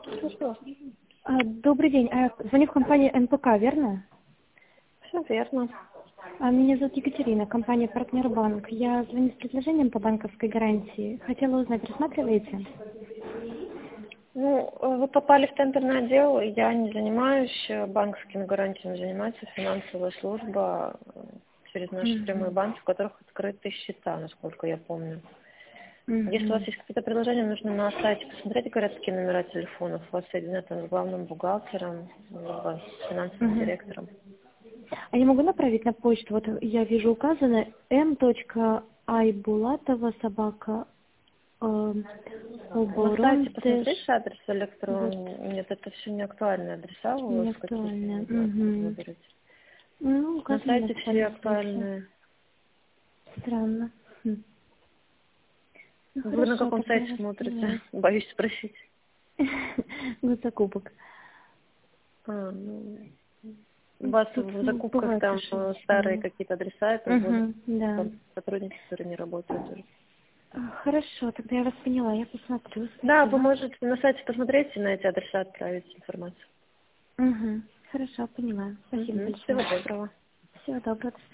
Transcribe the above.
Хорошо. Добрый день. Звоню в компанию НПК, верно? Все верно. Меня зовут Екатерина, компания «Партнер Банк». Я звоню с предложением по банковской гарантии. Хотела узнать, рассматриваете? Ну, вы попали в тендерный отдел, я не занимаюсь банковскими гарантиями, занимается финансовая служба через наши прямые Мгм. банки, в которых открыты счета, насколько я помню. Если у вас Мгм. есть какие-то предложения, нужно на сайте посмотреть городские номера телефонов, вас соединят с главным бухгалтером, либо с финансовым Мгм. директором. А я могу направить на почту? Вот я вижу указано m.айбулатова собака На сайте оборонтеж. посмотрите адрес Вот, электронный. Нет, это все не актуальные адреса, у не вас актуально. какие-то Мгм. выберите. Ну, На указано не сайте все актуально, хорошо. актуальные. Странно. Ну Вы на хорошо, каком тогда сайте я вас смотрите? поняла. Боюсь спросить. Ну, закупок. Ну, у вас Тут в закупках бывает там старые ошибочно. какие-то адреса, это вводят Угу, да. там сотрудники, которые не работают уже. Хорошо, тогда я вас поняла, я посмотрю, Да, вы спасибо. можете на сайте посмотреть и на эти адреса отправить информацию. Угу, хорошо, поняла. Спасибо Всего большое. доброго. Всего доброго.